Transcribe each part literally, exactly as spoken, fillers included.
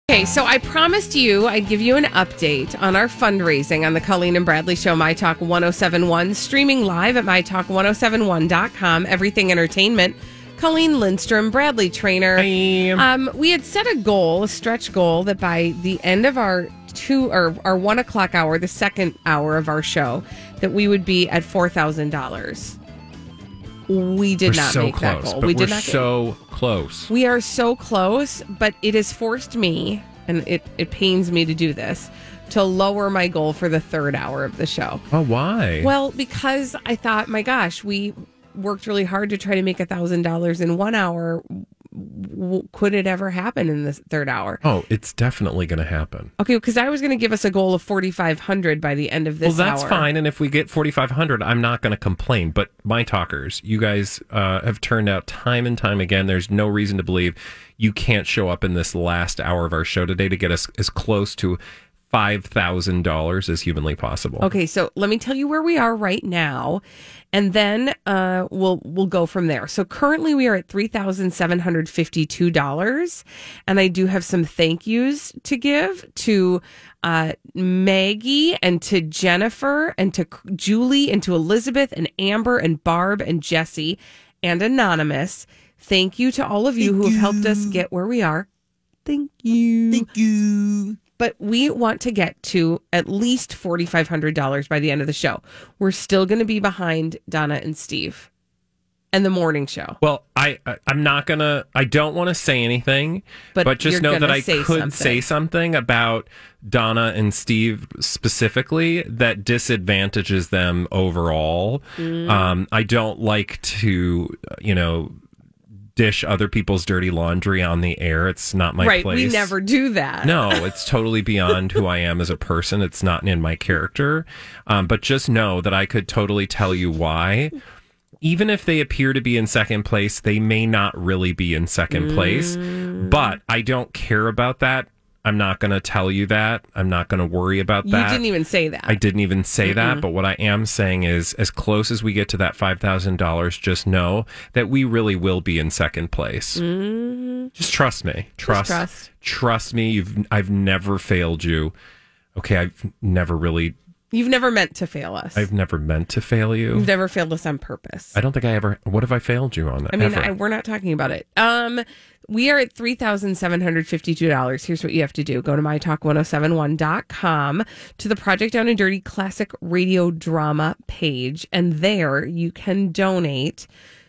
Okay, so I promised you I'd give you an update on our fundraising on the Colleen and Bradley Show, My Talk one oh seven one, streaming live at my talk one oh seven one dot com, Everything Entertainment. Colleen Lindstrom, Bradley Trainer. Um, we had set a goal, a stretch goal, that by the end of our two or our one o'clock hour, the second hour of our show, that we would be at four thousand dollars. We did we're not so make close, that goal. But we we're did not so close. We are so close, but it has forced me, and it, it pains me to do this, to lower my goal for the third hour of the show. Oh, why? Well, because I thought, my gosh, we worked really hard to try to make one thousand dollars in one hour. W- could it ever happen in the third hour? Oh, it's definitely going to happen. Okay, because I was going to give us a goal of forty-five hundred by the end of this hour. Well, that's hour. fine. And if we get forty-five hundred, I'm not going to complain. But my talkers, you guys uh, have turned out time and time again. There's no reason to believe you can't show up in this last hour of our show today to get us as close to five thousand dollars as humanly possible. Okay, so let me tell you where we are right now, and then uh, we'll we'll go from there. So currently we are at three thousand seven hundred fifty-two dollars, and I do have some thank yous to give to uh, Maggie and to Jennifer and to Julie and to Elizabeth and Amber and Barb and Jesse and Anonymous. Thank you to all of you Thank who have you. helped us get where we are. Thank you. Thank you. But we want to get to at least four thousand five hundred dollars by the end of the show. We're still going to be behind Donna and Steve and the morning show. Well, I, I I'm not gonna. I don't want to say anything, But but, just you're know that gonna I say could something. say something about Donna and Steve specifically that disadvantages them overall. Mm. Um, I don't like to, you know, dish other people's dirty laundry on the air. It's not my right, place. we never do that. No, it's totally beyond who I am as a person. It's not in my character. Um, but just know that I could totally tell you why. Even if they appear to be in second place, they may not really be in second place. But I don't care about that. I'm not going to tell you that. I'm not going to worry about You that. didn't even say that. I didn't even say that, but what I am saying is, as close as we get to that five thousand dollars, just know that we really will be in second place. Mm-hmm. Just trust me. Trust, trust. trust me. You've, I've never failed you. Okay, I've never really, You've never meant to fail us. I've never meant to fail you. You've never failed us on purpose. I don't think I ever, what have I failed you on? I mean, ever? I, we're not talking about it. Um, we are at three thousand seven hundred fifty-two dollars. Here's what you have to do. Go to my talk one oh seven one dot com to the Project Down and Dirty Classic Radio Drama page, and there you can donate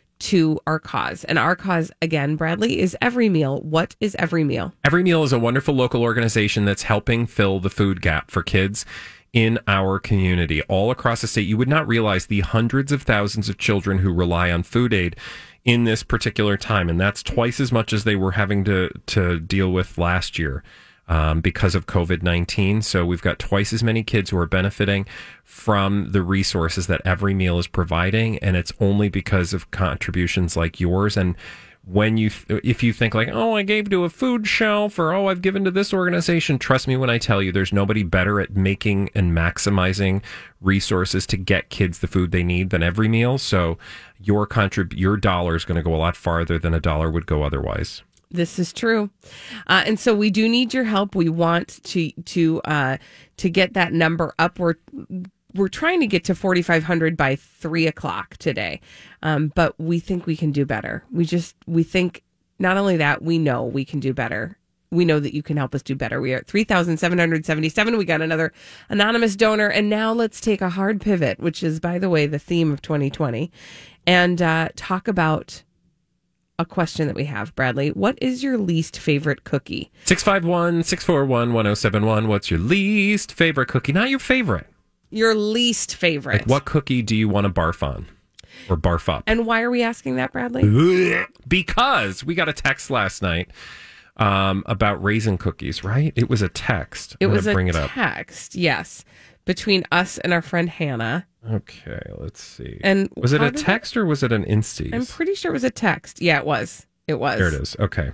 to our cause. And our cause, again, Bradley, is Every Meal. What is Every Meal? Every Meal is a wonderful local organization that's helping fill the food gap for kids in our community all across the state. You would not realize the hundreds of thousands of children who rely on food aid in this particular time, and that's twice as much as they were having to to deal with last year um, because of covid nineteen. So we've got twice as many kids who are benefiting from the resources that Every Meal is providing, and it's only because of contributions like yours. And when you, if you think like, oh, I gave to a food shelf, or oh, I've given to this organization, trust me when I tell you, there's nobody better at making and maximizing resources to get kids the food they need than Every Meal. So your contrib- your dollar is going to go a lot farther than a dollar would go otherwise. This is true, uh, and so we do need your help. We want to to uh, to get that number up. We're we're trying to get to forty-five hundred by three o'clock today, um, but we think we can do better. We just we think not only that, we know we can do better. We know that you can help us do better. We are at three thousand seven hundred seventy-seven. We got another anonymous donor, and now let's take a hard pivot, which is, by the way, the theme of twenty twenty, and uh, talk about a question that we have, Bradley. What is your least favorite cookie? six five one, six four one, one oh seven one. What's your least favorite cookie? Not your favorite. Your least favorite. Like, what cookie do you want to barf on or barf up? And why are we asking that, Bradley? Because we got a text last night um, about raisin cookies, right? It was a text. It I'm was gonna a bring it up. text, yes, between us and our friend Hannah. Okay, let's see. And was it how a did text or was it an Insties? I'm pretty sure it was a text. Yeah, it was. It was. There it is. Okay.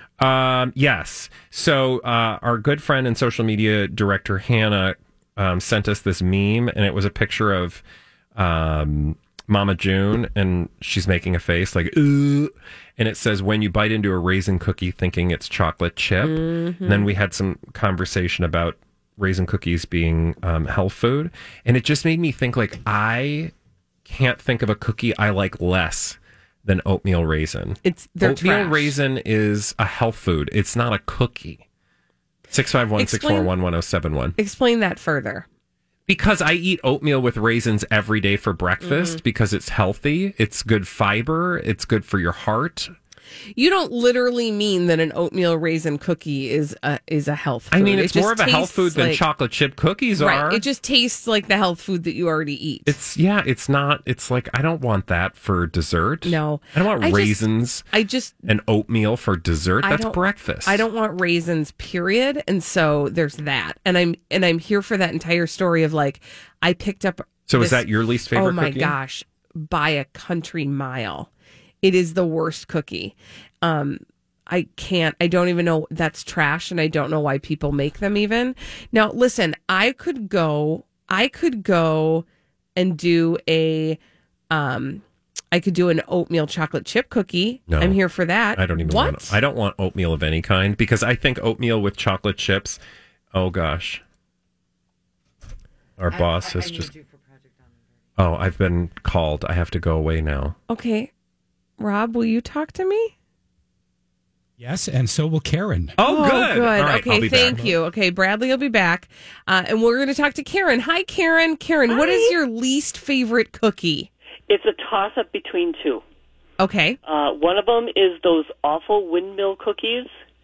Um, yes. So uh, our good friend and social media director, Hannah, um, sent us this meme, and it was a picture of um, Mama June, and she's making a face like, ooh. And it says, when you bite into a raisin cookie thinking it's chocolate chip. Mm-hmm. And then we had some conversation about raisin cookies being um, health food. And it just made me think, like, I can't think of a cookie I like less than oatmeal raisin. It's they're Oatmeal trash. raisin is a health food. It's not a cookie. six five one, six four one, one oh seven one. Explain that further. Because I eat oatmeal with raisins every day for breakfast, mm-hmm. because it's healthy, it's good fiber, it's good for your heart. You don't literally mean that an oatmeal raisin cookie is a, is a health food. I mean, it's it more of a health food than like, chocolate chip cookies right, are. It just tastes like the health food that you already eat. It's, yeah, it's not, it's like, I don't want that for dessert. No. I don't want I raisins just, I just and oatmeal for dessert. That's breakfast. I don't want raisins, period. And so there's that. And I'm, and I'm here for that entire story of like, I picked up. So this, is that your least favorite Oh my cookie? gosh, by a country mile. It is the worst cookie. Um, I can't, I don't even know, that's trash, and I don't know why people make them even. Now, listen, I could go, I could go and do a, um, I could do an oatmeal chocolate chip cookie. No, I'm here for that. I don't even what? want, I don't want oatmeal of any kind, because I think oatmeal with chocolate chips, oh gosh. Our I, boss I, I has just, oh, I've been called. I have to go away now. Okay. Rob, will you talk to me? Yes, and so will Karen. Oh, good. Oh, good. Right, okay, thank back. you. Okay, Bradley will be back. Uh, and we're going to talk to Karen. Hi, Karen. Karen, Hi. What is your least favorite cookie? It's a toss-up between two. Okay. Uh, one of them is those awful windmill cookies,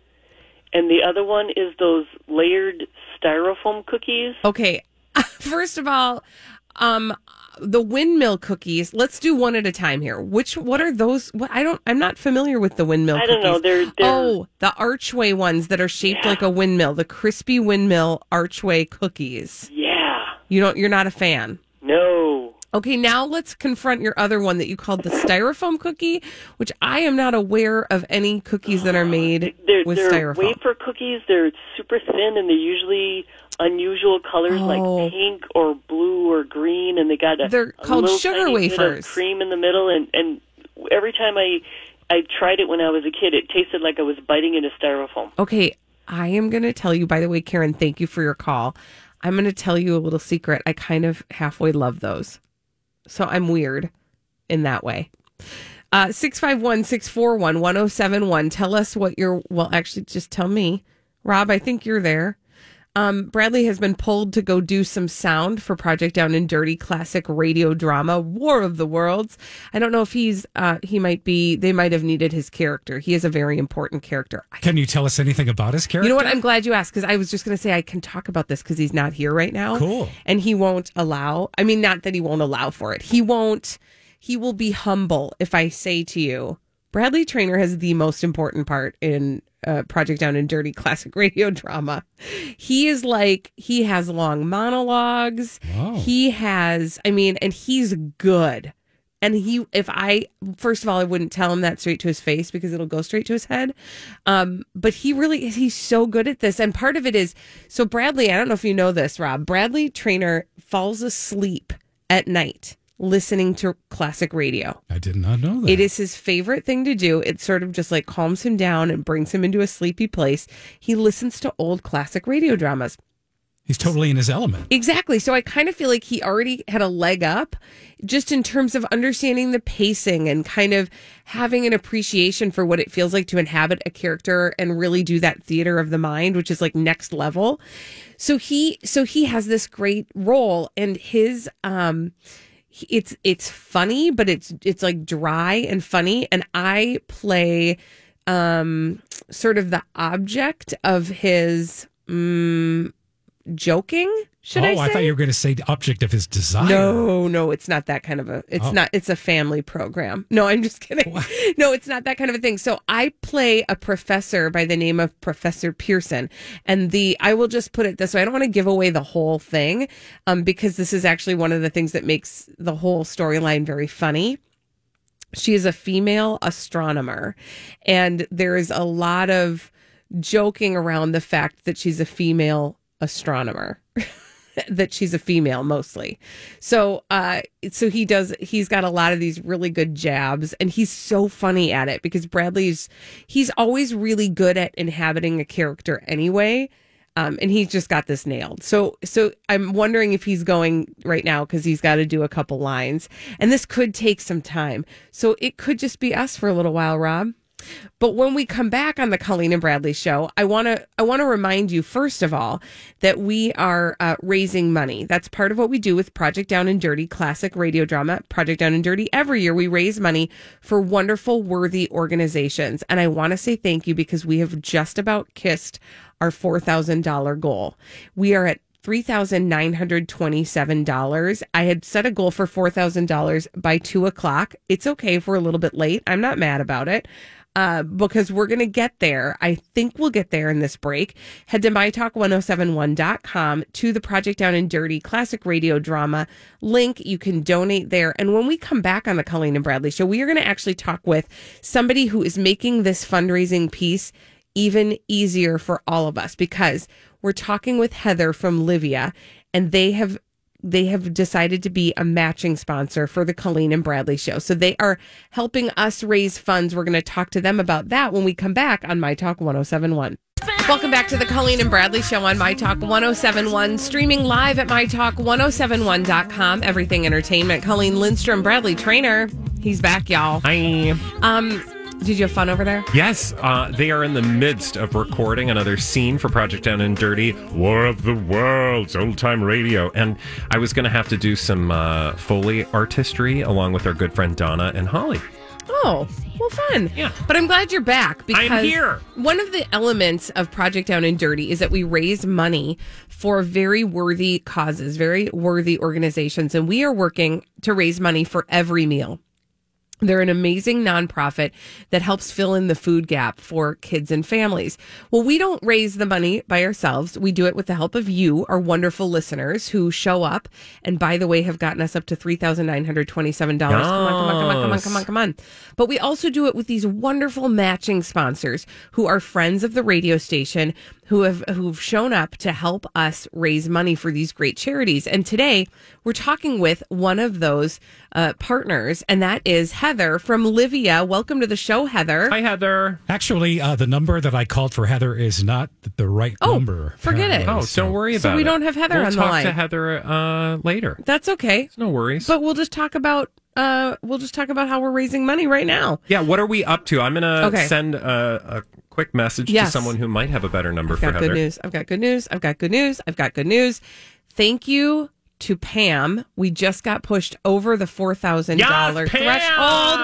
and the other one is those layered styrofoam cookies. Okay. First of all, um, the windmill cookies. Let's do one at a time here. Which? What are those? What I don't. I'm not familiar with the windmill. I don't cookies. know. They're, they're oh, the archway ones that are shaped yeah. like a windmill. The crispy windmill archway cookies. Yeah. You don't. You're not a fan. No. Okay, now let's confront your other one that you called the styrofoam cookie, which I am not aware of any cookies that are made they're, with they're styrofoam. Wafer cookies. They're super thin, and they're usually unusual colors oh. like pink or blue or green, and they got a, they're a called little sugar tiny wafers. bit of cream in the middle. And, and every time I I tried it when I was a kid, it tasted like I was biting into styrofoam. Okay, I am going to tell you, by the way, Karen, thank you for your call. I'm going to tell you a little secret. I kind of halfway love those. So I'm weird in that way. Uh, six five one, six four one, one oh seven one. Tell us what you're, well, actually, just tell me. Rob, I think you're there. Um, Bradley has been pulled to go do some sound for Project Down and Dirty classic radio drama, War of the Worlds. I don't know if he's, uh, he might be, they might have needed his character. He is a very important character. Can you tell us anything about his character? You know what? I'm glad you asked, because I was just going to say I can talk about this because he's not here right now. Cool. And he won't allow, I mean, not that he won't allow for it. He won't, he will be humble if I say to you, Bradley Traynor has the most important part in uh, Project Down and Dirty classic radio drama. He is like, he has long monologues. Wow. He has, I mean, and he's good. And he, if I, first of all, I wouldn't tell him that straight to his face because it'll go straight to his head. Um, but he really, he's so good at this. And part of it is, so Bradley, I don't know if you know this, Rob, Bradley Traynor falls asleep at night listening to classic radio. I did not know that. It is his favorite thing to do. It sort of just like calms him down and brings him into a sleepy place. He listens to old classic radio dramas. He's totally in his element. Exactly. So I kind of feel like he already had a leg up just in terms of understanding the pacing and kind of having an appreciation for what it feels like to inhabit a character and really do that theater of the mind, which is like next level. So he, so he has this great role, and his, um, it's, it's funny, but it's, it's like dry and funny. And I play, um, sort of the object of his, um, joking, should oh, I say? I thought you were going to say the object of his desire. No, no, it's not that kind of a, it's Oh. not, it's a family program. No, I'm just kidding. What? No, it's not that kind of a thing. So I play a professor by the name of Professor Pearson. And the, I will just put it this way. I don't want to give away the whole thing, um, because this is actually one of the things that makes the whole storyline very funny. She is a female astronomer, and there is a lot of joking around the fact that she's a female astronomer. that she's a female mostly. So, uh, so he does, he's got a lot of these really good jabs, and he's so funny at it because Bradley's, he's always really good at inhabiting a character anyway. Um, and he's just got this nailed. So, so I'm wondering if he's going right now because he's got to do a couple lines, and this could take some time. So it could just be us for a little while, Rob. But when we come back on the Colleen and Bradley show, I want to I want to remind you, first of all, that we are uh, raising money. That's part of what we do with Project Down and Dirty, classic radio drama, Project Down and Dirty. Every year we raise money for wonderful, worthy organizations. And I want to say thank you because we have just about kissed our four thousand dollars goal. We are at three thousand nine hundred twenty-seven dollars. I had set a goal for four thousand dollars by two o'clock. It's okay if we're a little bit late. I'm not mad about it. Uh, because we're going to get there. I think we'll get there in this break. Head to my talk ten seventy-one dot com to the Project Down and Dirty classic radio drama link. You can donate there. And when we come back on the Colleen and Bradley show, we are going to actually talk with somebody who is making this fundraising piece even easier for all of us, because we're talking with Heather from Livia, and they have They have decided to be a matching sponsor for the Colleen and Bradley show. So they are helping us raise funds. We're going to talk to them about that when we come back on My Talk ten seventy-one. Welcome back to the Colleen and Bradley show on My Talk ten seventy-one, streaming live at my talk ten seventy-one dot com. Everything Entertainment. Colleen Lindstrom, Bradley Trainer. He's back, y'all. Hi. Um... Did you have fun over there? Yes, uh, they are in the midst of recording another scene for Project Down and Dirty, War of the Worlds, old-time radio. And I was going to have to do some uh, Foley artistry along with our good friend Donna and Holly. Oh, well, fun. Yeah. But I'm glad you're back because I'm here. One of the elements of Project Down and Dirty is that we raise money for very worthy causes, very worthy organizations. And we are working to raise money for Every Meal. They're an amazing nonprofit that helps fill in the food gap for kids and families. Well, we don't raise the money by ourselves. We do it with the help of you, our wonderful listeners who show up. And by the way, have gotten us up to three thousand nine hundred twenty-seven dollars. Yes. Come on, come on, come on, come on, come on, come on. But we also do it with these wonderful matching sponsors who are friends of the radio station, who have who've shown up to help us raise money for these great charities. And today we're talking with one of those uh, partners, and that is Heather from Livia. Welcome to the show, Heather. Hi, Heather. Actually, uh, the number that I called for Heather is not the right oh, number. Forget it. Oh, so. don't worry about it. So we don't have Heather we'll on the talk line. to Heather uh, later. That's okay. No worries. But we'll just talk about uh, we'll just talk about how we're raising money right now. Yeah, what are we up to? I'm going to Okay. send a, a quick message Yes. to someone who might have a better number I've for got Heather. good news. I've got good news. I've got good news. I've got good news. Thank you to Pam. We just got pushed over the four thousand dollars yes, threshold.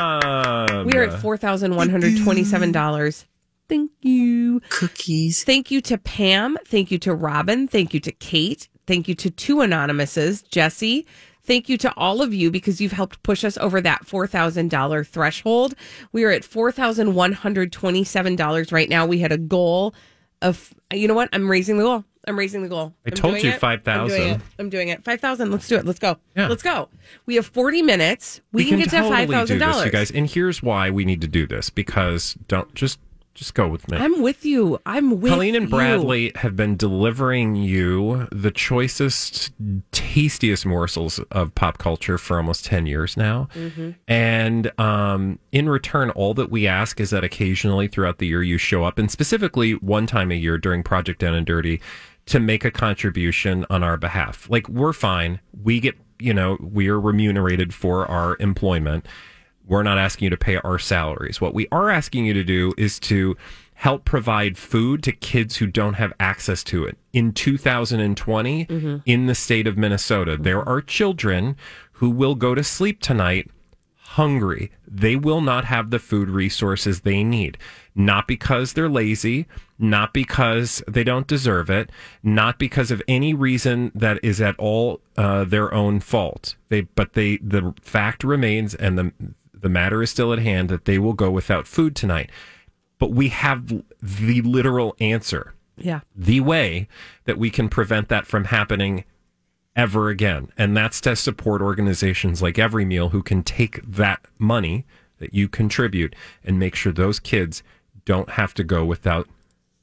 Pam! We are at four thousand one hundred twenty-seven dollars. Thank you. Cookies. Thank you to Pam. Thank you to Robin. Thank you to Kate. Thank you to two anonymouses, Jesse. Thank you to all of you because you've helped push us over that four thousand dollars threshold. We are at four thousand one hundred twenty-seven dollars right now. We had a goal of, you know what? I'm raising the goal. I'm raising the goal. I I'm told doing you it. five thousand. I'm doing it. I'm doing it. five thousand. Let's do it. Let's go. Yeah. Let's go. We have forty minutes. We, can, get to totally five thousand do this, dollars. you guys. And here's why we need to do this, because don't just just go with me. I'm with you. I'm with Colleen and you. Bradley have been delivering you the choicest, tastiest morsels of pop culture for almost ten years now. Mm-hmm. And um, in return, all that we ask is that occasionally throughout the year you show up, and specifically one time a year during Project Down and Dirty, to make a contribution on our behalf. Like, we're fine. We get, you know, we're remunerated for our employment. We're not asking you to pay our salaries. What we are asking you to do is to help provide food to kids who don't have access to it. In two thousand twenty, mm-hmm. in the state of Minnesota, there are children who will go to sleep tonight hungry. They will not have the food resources they need. Not because they're lazy, not because they don't deserve it, not because of any reason that is at all uh, their own fault. They, but they, the fact remains, and the the matter is still at hand, that they will go without food tonight. But we have the literal answer. Yeah. The way that we can prevent that from happening ever again. And that's to support organizations like Every Meal, who can take that money that you contribute and make sure those kids don't have to go without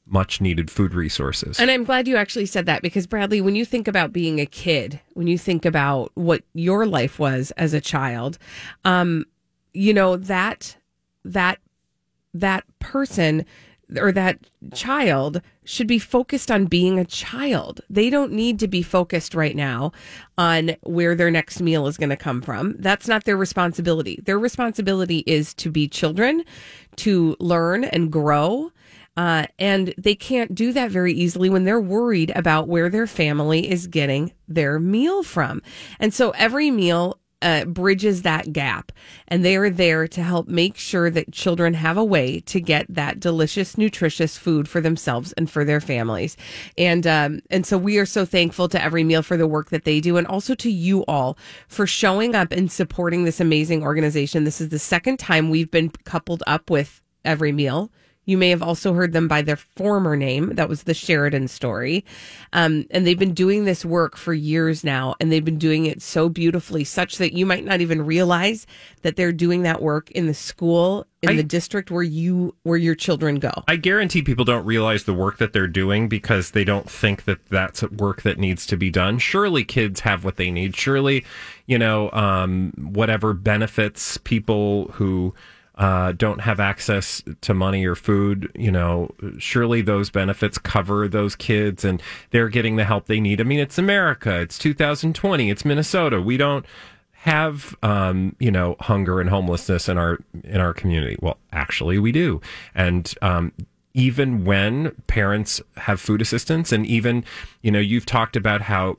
much needed food resources. And I'm glad you actually said that, because Bradley, when you think about being a kid, when you think about what your life was as a child, um, you know, that that that person or that child should be focused on being a child. They don't need to be focused right now on where their next meal is going to come from. That's not their responsibility. Their responsibility is to be children, to learn and grow. Uh, and they can't do that very easily when they're worried about where their family is getting their meal from. And so every meal uh, bridges that gap, and they are there to help make sure that children have a way to get that delicious, nutritious food for themselves and for their families. And um, and so we are so thankful to Every Meal for the work that they do, and also to you all for showing up and supporting this amazing organization. This is the second time we've been coupled up with Every Meal. You may have also heard them by their former name. That was the Sheridan Story. Um, and they've been doing this work for years now, and they've been doing it so beautifully, such that you might not even realize that they're doing that work in the school, in I, the district where you, where your children go. I guarantee people don't realize the work that they're doing because they don't think that that's work that needs to be done. Surely kids have what they need. Surely, you know, um, whatever benefits people who Uh, don't have access to money or food, you know, surely those benefits cover those kids and they're getting the help they need. I mean, it's America. It's two thousand twenty. It's Minnesota. We don't have, um, you know, hunger and homelessness in our in our community. Well, actually, we do. And um, even when parents have food assistance, and even, you know, you've talked about how,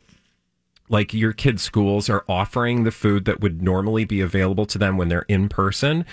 like, your kids' schools are offering the food that would normally be available to them when they're in person.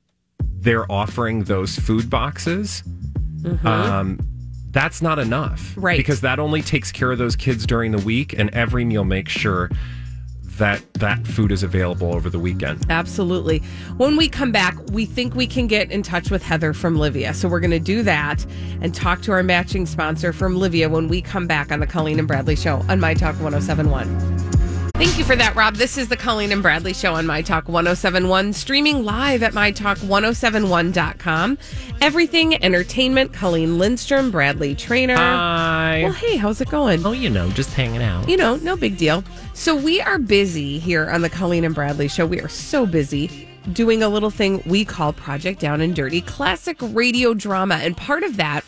They're offering those food boxes. Mm-hmm. Um, that's not enough. Right. Because that only takes care of those kids during the week, and Every Meal makes sure that that food is available over the weekend. Absolutely. When we come back, we think we can get in touch with Heather from Livia. So we're going to do that and talk to our matching sponsor from Livia when we come back on the Colleen and Bradley Show on My Talk one oh seven point one. Thank you for that, Rob. This is the Colleen and Bradley Show on My Talk one oh seven point one, streaming live at my talk one oh seven one dot com. Everything Entertainment, Colleen Lindstrom, Bradley Trainer. Hi. Well, hey, how's it going? Oh, you know, just hanging out. You know, no big deal. So we are busy here on the Colleen and Bradley Show. We are so busy doing a little thing we call Project Down and Dirty, classic radio drama. And part of that,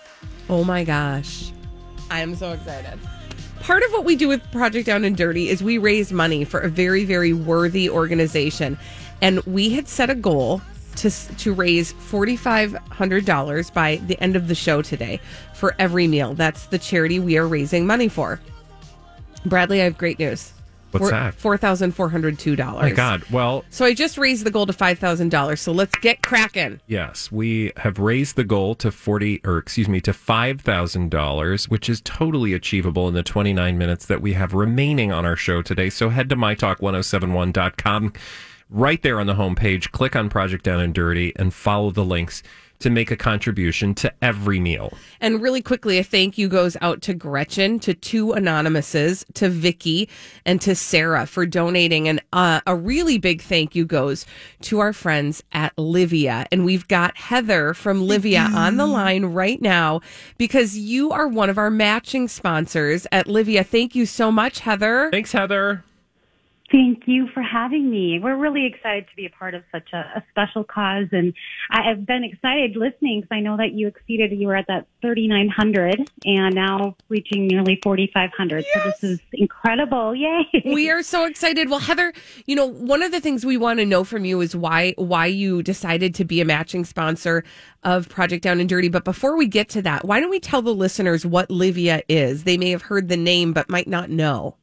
oh my gosh, I am so excited. Part of what we do with Project Down and Dirty is we raise money for a very, very worthy organization. And we had set a goal to to raise four thousand five hundred dollars by the end of the show today for Every Meal. That's the charity we are raising money for. Bradley, I have great news. What's that? four thousand four hundred two dollars. Oh my God. Well, so I just raised the goal to five thousand dollars. So let's get cracking. Yes, we have raised the goal to forty, or excuse me, to five thousand dollars, which is totally achievable in the twenty-nine minutes that we have remaining on our show today. So head to my talk one oh seven one dot com. Right there on the homepage, click on Project Down and Dirty and follow the links to make a contribution to Every Meal. And really quickly, a thank you goes out to Gretchen, to two anonymouses, to Vicky, and to Sarah for donating. And uh, a really big thank you goes to our friends at Livia. And we've got Heather from Livia on the line right now because you are one of our matching sponsors at Livia. Thank you so much, Heather. Thanks, Heather. Thank you for having me. We're really excited to be a part of such a, a special cause. And I have been excited listening because I know that you exceeded, you were at that thirty-nine hundred and now reaching nearly forty-five hundred. Yes. So this is incredible. Yay. We are so excited. Well, Heather, you know, one of the things we want to know from you is why, why you decided to be a matching sponsor of Project Down and Dirty. But before we get to that, why don't we tell the listeners what Livia is? They may have heard the name, but might not know.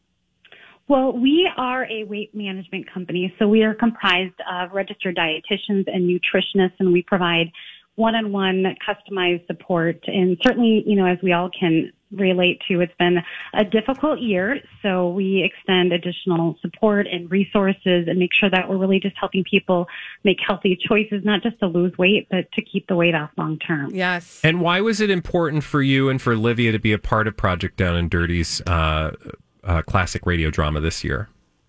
Well, we are a weight management company, so we are comprised of registered dietitians and nutritionists, and we provide one-on-one customized support. And certainly, you know, as we all can relate to, it's been a difficult year, so we extend additional support and resources and make sure that we're really just helping people make healthy choices, not just to lose weight, but to keep the weight off long term. Yes. And why was it important for you and for Livia to be a part of Project Down and Dirty's uh Uh, classic radio drama this year?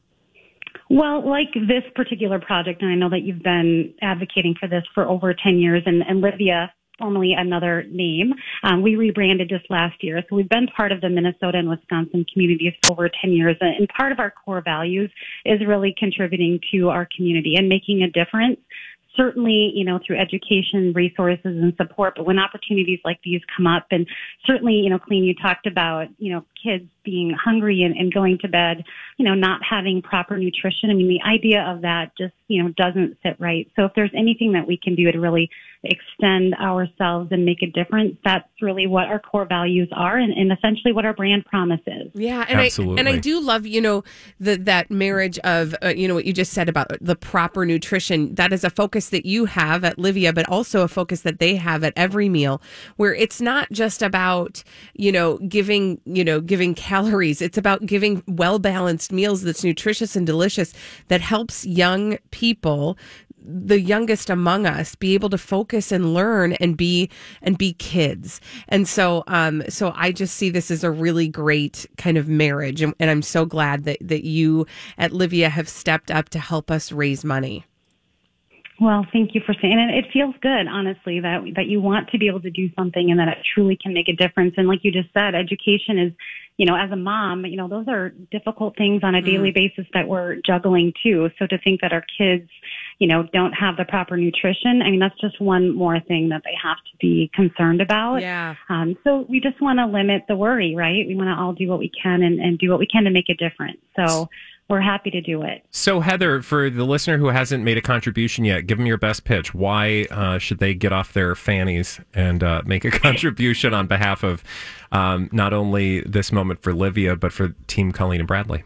Well, like this particular project, and I know that you've been advocating for this for over ten years, and, and Livia formerly another name. Um, we rebranded just last year. So we've been part of the Minnesota and Wisconsin communities for over ten years. And part of our core values is really contributing to our community and making a difference. Certainly, you know, through education, resources, and support. But when opportunities like these come up, and certainly, you know, Colleen, you talked about, you know, kids being hungry and, and going to bed, you know, not having proper nutrition. I mean, the idea of that just, you know, doesn't sit right. So if there's anything that we can do to really extend ourselves and make a difference, that's really what our core values are, and, and essentially what our brand promise is. Yeah, and Absolutely. I and I do love, you know, the, that marriage of, uh, you know, what you just said about the proper nutrition. That is a focus that you have at Livia, but also a focus that they have at every meal, where it's not just about, you know, giving, you know, giving calories. It's about giving well-balanced meals that's nutritious and delicious, that helps young people, the youngest among us, be able to focus and learn and be and be kids. And so um so I just see this as a really great kind of marriage, and, and I'm so glad that that you at Livia have stepped up to help us raise money. Well, thank you for saying it. It feels good, honestly, that that you want to be able to do something and that it truly can make a difference. And like you just said, education is, you know, as a mom, you know, those are difficult things on a daily mm. basis that we're juggling too. So to think that our kids, you know, don't have the proper nutrition, I mean, that's just one more thing that they have to be concerned about. Yeah. Um, so we just want to limit the worry, right? We want to all do what we can and, and do what we can to make a difference. So we're happy to do it. So, Heather, for the listener who hasn't made a contribution yet, give them your best pitch. Why uh, should they get off their fannies and uh, make a contribution on behalf of um, not only this moment for Livia, but for Team Colleen and Bradley?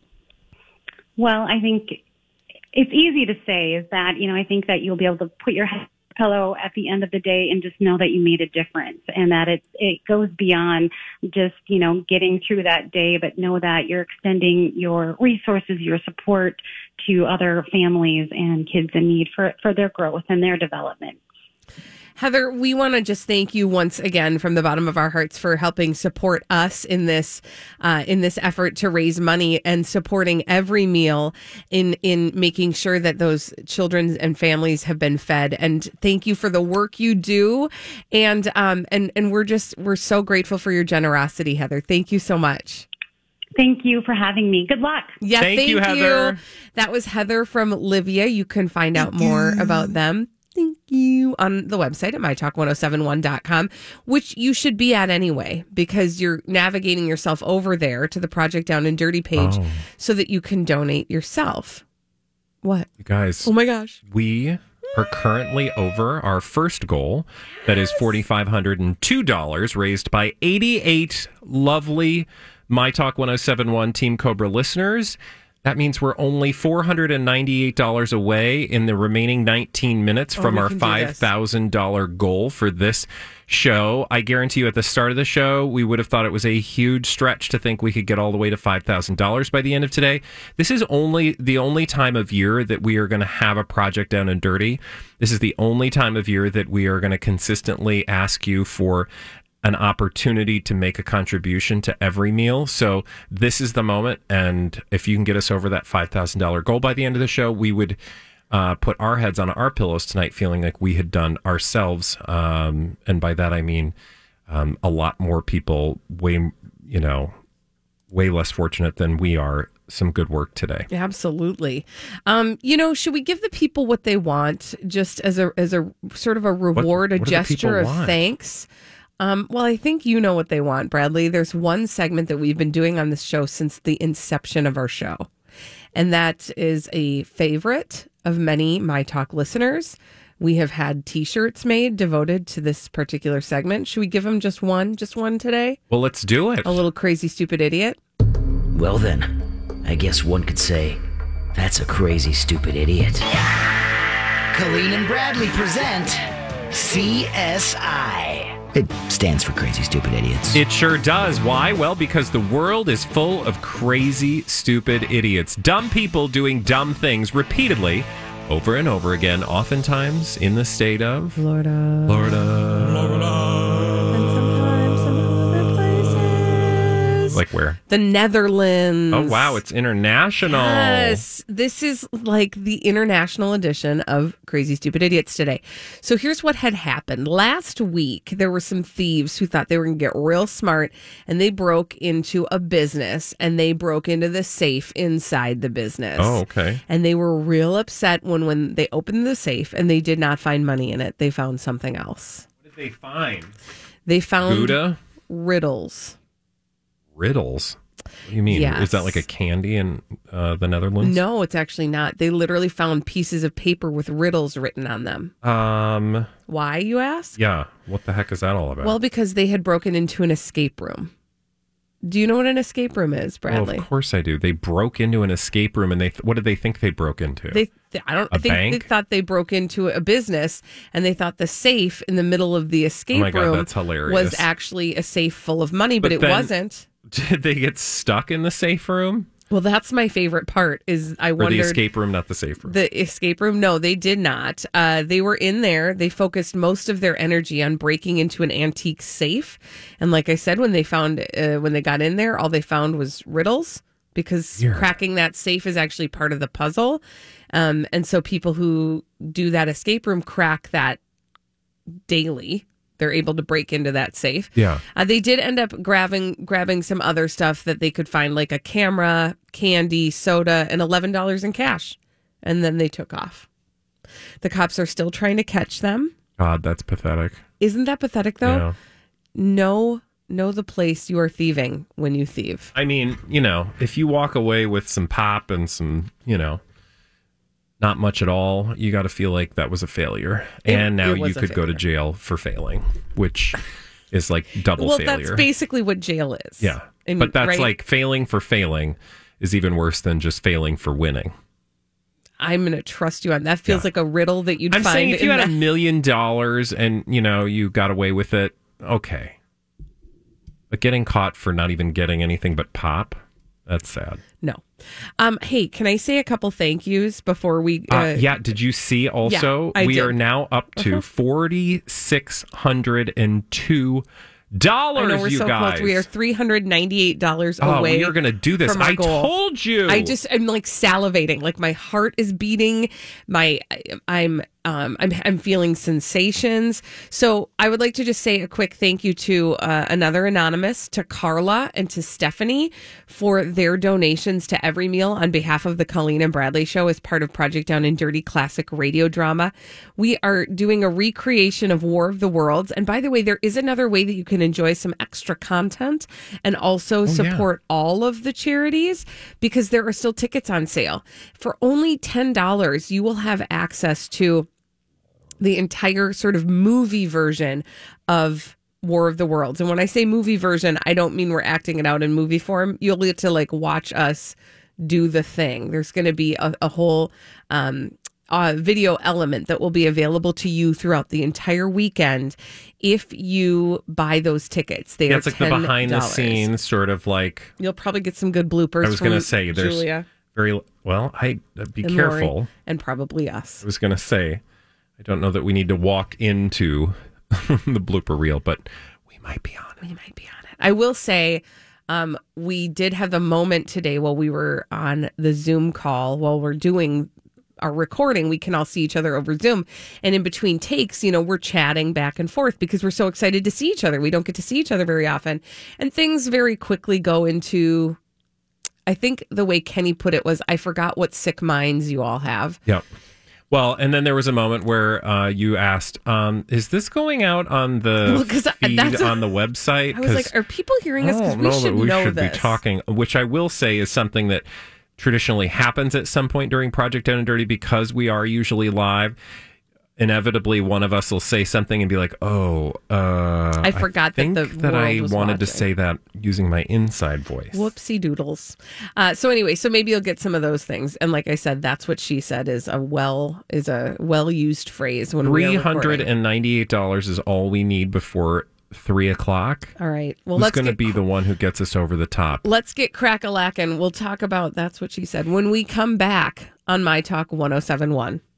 Well, I think it's easy to say is that, you know, I think that you'll be able to put your head pillow at the end of the day and just know that you made a difference, and that it it goes beyond just, you know, getting through that day, but know that you're extending your resources, your support to other families and kids in need for, for their growth and their development. Heather, we want to just thank you once again from the bottom of our hearts for helping support us in this uh, in this effort to raise money and supporting every meal in in making sure that those children and families have been fed. And thank you for the work you do. And um and and we're just we're so grateful for your generosity, Heather. Thank you so much. Thank you for having me. Good luck. Yeah, thank, thank you, Heather. You. That was Heather from Livia. You can find out more about them. Thank you on the website at my talk ten seventy-one dot com, which you should be at anyway, because you're navigating yourself over there to the Project Down and Dirty page oh. so that you can donate yourself. What? You guys. Oh my gosh. We are currently over our first goal. Yes. That is four thousand five hundred two dollars raised by eighty-eight lovely My Talk ten seventy-one Team Cobra listeners. That means we're only four hundred ninety-eight dollars away in the remaining nineteen minutes from oh, our five thousand dollars goal for this show. I guarantee you at the start of the show, we would have thought it was a huge stretch to think we could get all the way to five thousand dollars by the end of today. This is only the only time of year that we are going to have a Project Down and Dirty. This is the only time of year that we are going to consistently ask you for an opportunity to make a contribution to every meal. So this is the moment. And if you can get us over that five thousand dollars goal by the end of the show, we would uh, put our heads on our pillows tonight feeling like we had done ourselves. Um, and by that, I mean um, a lot more people, way, you know, way less fortunate than we are, some good work today. Absolutely. Um, you know, should we give the people what they want just as a, as a sort of a reward, what, a what gesture of want? thanks? Um, well, I think you know what they want, Bradley. There's one segment that we've been doing on this show since the inception of our show, and that is a favorite of many My Talk listeners. We have had T-shirts made devoted to this particular segment. Should we give them just one, just one today? Well, let's do it. A little crazy, stupid idiot. Well, then, I guess one could say that's a crazy, stupid idiot. Yeah! Colleen and Bradley present C S I. It stands for Crazy Stupid Idiots. It sure does. Why? Well, because the world is full of crazy, stupid idiots. Dumb people doing dumb things repeatedly, over and over again, oftentimes in the state of... Florida. Florida. Florida. And sometimes some other places. Like where? The Netherlands. Oh, wow. It's international. Yes. This is like the international edition of Crazy Stupid Idiots today. So here's what had happened. Last week, there were some thieves who thought they were going to get real smart, and they broke into a business, and they broke into the safe inside the business. Oh, okay. And they were real upset when, when they opened the safe and they did not find money in it. They found something else. What did they find? They found Gouda? riddles. Riddles? What do you mean? Yes. Is that like a candy in uh, the Netherlands? No, it's actually not. They literally found pieces of paper with riddles written on them. Um. Why, you ask? Yeah. What the heck is that all about? Well, because they had broken into an escape room. Do you know what an escape room is, Bradley? Well, of course I do. They broke into an escape room, and they th- what did they think they broke into? They, they I don't. A I think bank? they thought they broke into a business, and they thought the safe in the middle of the escape Oh my God, room that's hilarious. was actually a safe full of money, but, But it then- wasn't. Did they get stuck in the safe room? Well, that's my favorite part. Is I Or wondered the escape room, not the safe room? the escape room. No, they did not. Uh, they were in there. They focused most of their energy on breaking into an antique safe. And like I said, when they found uh, when they got in there, all they found was riddles, because Weird. cracking that safe is actually part of the puzzle. Um, and so people who do that escape room crack that daily. They're able to break into that safe. Yeah. Uh, they did end up grabbing grabbing some other stuff that they could find, like a camera, candy, soda, and eleven dollars in cash. And then they took off. The cops are still trying to catch them. God, that's pathetic. Isn't that pathetic, though? Yeah. Know, know the place you are thieving when you thieve. I mean, you know, if you walk away with some pop and some, you know, not much at all, you got to feel like that was a failure. It- and now it was you a could go to failure. jail for failing, which is like double Well, failure. that's basically what jail is. yeah. I mean, but that's right? like failing for failing is even worse than just failing for winning. I'm going to trust you on that. Feels Yeah. like a riddle that you'd I'm find. saying if you in had a that- million dollars and, you know, you got away with it, okay. But getting caught for not even getting anything but pop, that's sad. No. Um, hey, can I say a couple thank yous before we... Uh, Uh, yeah, did you see also? Yeah, I we did. are now up to Uh-huh. four thousand six hundred two dollars, I know we're you so guys. close. We are three hundred ninety-eight dollars oh, away. we are going to do this. from our I goal. told you. I just, I'm like salivating. Like my heart is beating. My, I'm, um, I'm, I'm feeling sensations. So I would like to just say a quick thank you to uh, another anonymous, to Carla and to Stephanie for their donations to Every Meal on behalf of the Colleen and Bradley Show as part of Project Down and Dirty classic radio drama. We are doing a recreation of War of the Worlds. And by the way, there is another way that you can enjoy some extra content and also support all of the charities, because there are still tickets on sale. For only ten dollars, you will have access to the entire sort of movie version of War of the Worlds. And when I say movie version, I don't mean we're acting it out in movie form. You'll get to like watch us do the thing. There's going to be a, a whole um, uh, video element that will be available to you throughout the entire weekend if you buy those tickets. They yeah, are it's like the ten dollars. behind the scenes sort of like, You'll probably get some good bloopers. I was from going to say, there's Julia very, well, I uh, be and careful. Lori, and probably us. I was going to say, I don't know that we need to walk into the blooper reel, but we might be on it. We might be on it. I will say, um, we did have a moment today while we were on the Zoom call, while we're doing our recording. We can all see each other over Zoom. And in between takes, you know, we're chatting back and forth because we're so excited to see each other. We don't get to see each other very often. And things very quickly go into, I think the way Kenny put it was, I forgot what sick minds you all have. Yep. Well, and then there was a moment where uh, you asked, um, is this going out on the Well, 'cause I- feed that's- on the website? I was like, 'Cause are people hearing us? I Because don't we know should that we know should this. be talking, which I will say is something that traditionally happens at some point during Project Down and Dirty, because we are usually live. Inevitably, one of us will say something and be like, "Oh, uh, I forgot that think the that world I was wanted to watching." say that using my inside voice." Whoopsie doodles. Uh, so anyway, so maybe you'll get some of those things. And like I said, that's what she said is a well is a well used phrase when we Three are hundred recording. and ninety-eight dollars is all we need before three o'clock. All right. Well, Who's let's going to get, be the one who gets us over the top? let's get crack-a-lack, and we'll talk about that's what she said when we come back on My Talk one oh seven one.